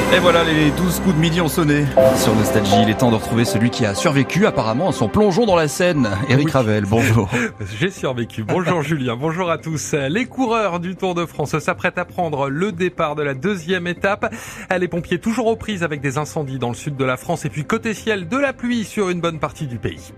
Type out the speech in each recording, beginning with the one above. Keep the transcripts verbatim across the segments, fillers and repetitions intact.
Et voilà, les douze coups de midi ont sonné. Sur Nostalgie, il est temps de retrouver celui qui a survécu apparemment à son plongeon dans la Seine. Éric Oui. Ravel, bonjour. J'ai survécu. Bonjour Julien, bonjour à tous. Les coureurs du Tour de France s'apprêtent à prendre le départ de la deuxième étape. Les pompiers toujours aux prises avec des incendies dans le sud de la France et puis côté ciel, de la pluie sur une bonne partie du pays.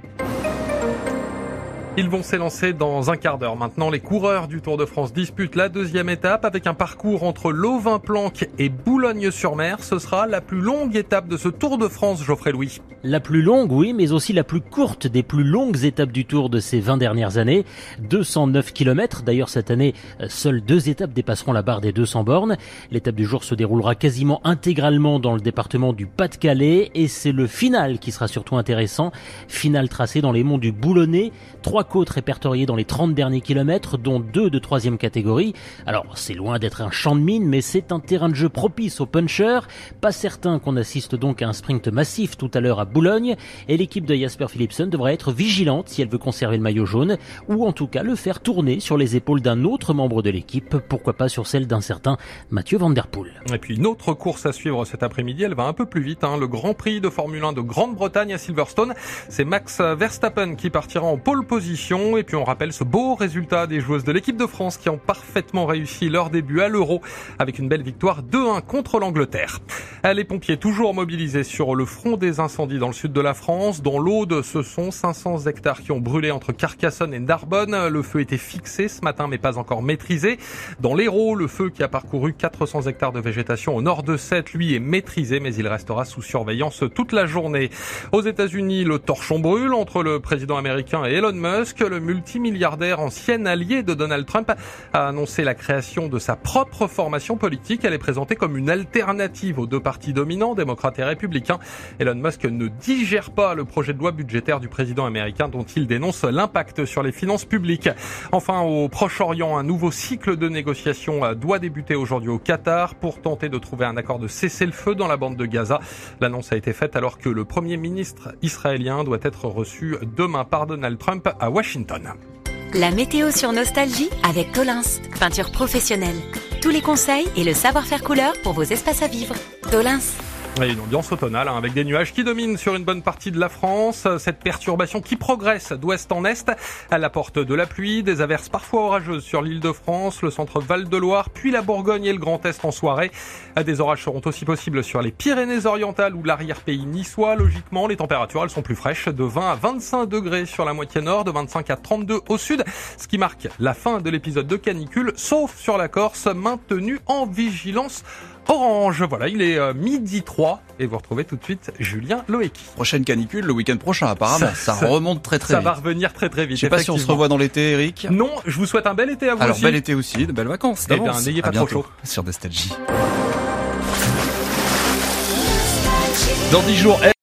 Ils vont s'élancer dans un quart d'heure. Maintenant, les coureurs du Tour de France disputent la deuxième étape avec un parcours entre Levain-Planck et Boulogne-sur-Mer. Ce sera la plus longue étape de ce Tour de France, Geoffrey Louis. La plus longue, oui, mais aussi la plus courte des plus longues étapes du Tour de ces vingt dernières années. deux cent neuf kilomètres. D'ailleurs, cette année, seules deux étapes dépasseront la barre des deux cents bornes. L'étape du jour se déroulera quasiment intégralement dans le département du Pas-de-Calais et c'est le final qui sera surtout intéressant. Final tracé dans les monts du Boulonnais. Trois côtes répertoriées dans les trente derniers kilomètres, dont deux de troisième catégorie. Alors, c'est loin d'être un champ de mine, mais c'est un terrain de jeu propice aux punchers. Pas certain qu'on assiste donc à un sprint massif tout à l'heure à Boulogne, et l'équipe de Jasper Philipsen devra être vigilante si elle veut conserver le maillot jaune, ou en tout cas le faire tourner sur les épaules d'un autre membre de l'équipe, pourquoi pas sur celle d'un certain Mathieu Van Der Poel. Et puis une autre course à suivre cet après-midi, elle va un peu plus vite, hein. Le Grand Prix de Formule un de Grande-Bretagne à Silverstone, c'est Max Verstappen qui partira en pole position. Et puis on rappelle ce beau résultat des joueuses de l'équipe de France qui ont parfaitement réussi leur début à l'Euro avec une belle victoire deux un contre l'Angleterre. Les pompiers toujours mobilisés sur le front des incendies dans le sud de la France. Dans l'Aude, ce sont cinq cents hectares qui ont brûlé entre Carcassonne et Narbonne. Le feu était fixé ce matin mais pas encore maîtrisé. Dans l'Hérault, le feu qui a parcouru quatre cents hectares de végétation au nord de Sète, lui, est maîtrisé mais il restera sous surveillance toute la journée. Aux États-Unis, le torchon brûle entre le président américain et Elon Musk. Le multimilliardaire ancien allié de Donald Trump a annoncé la création de sa propre formation politique. Elle est présentée comme une alternative aux deux partis dominants, démocrates et républicains. Elon Musk ne digère pas le projet de loi budgétaire du président américain dont il dénonce l'impact sur les finances publiques. Enfin, au Proche-Orient, un nouveau cycle de négociations doit débuter aujourd'hui au Qatar pour tenter de trouver un accord de cessez-le-feu dans la bande de Gaza. L'annonce a été faite alors que le premier ministre israélien doit être reçu demain par Donald Trump à Washington. La météo sur Nostalgie avec Tolins, peinture professionnelle. Tous les conseils et le savoir-faire couleur pour vos espaces à vivre. Tolins. Et une ambiance automnale hein, avec des nuages qui dominent sur une bonne partie de la France. Cette perturbation qui progresse d'ouest en est, elle apporte de la pluie, des averses parfois orageuses sur l'île de France, le centre Val-de-Loire, puis la Bourgogne et le Grand Est en soirée. Des orages seront aussi possibles sur les Pyrénées-Orientales ou l'arrière-pays niçois. Logiquement, les températures elles sont plus fraîches, de vingt à vingt-cinq degrés sur la moitié nord, de vingt-cinq à trente-deux au sud, ce qui marque la fin de l'épisode de canicule, sauf sur la Corse, maintenue en vigilance orange. Voilà, il est euh, midi trois et vous retrouvez tout de suite Julien Loeki. Prochaine canicule le week-end prochain apparemment. Ça, ça, ça remonte très très ça vite. Ça va revenir très très vite. Je sais pas si on se revoit dans l'été, Eric. Non, je vous souhaite un bel été à vous Alors, aussi. Alors bel été aussi, de belles vacances. Eh bien, n'ayez pas trop chaud. Sur Nostalgie. Dans dix jours.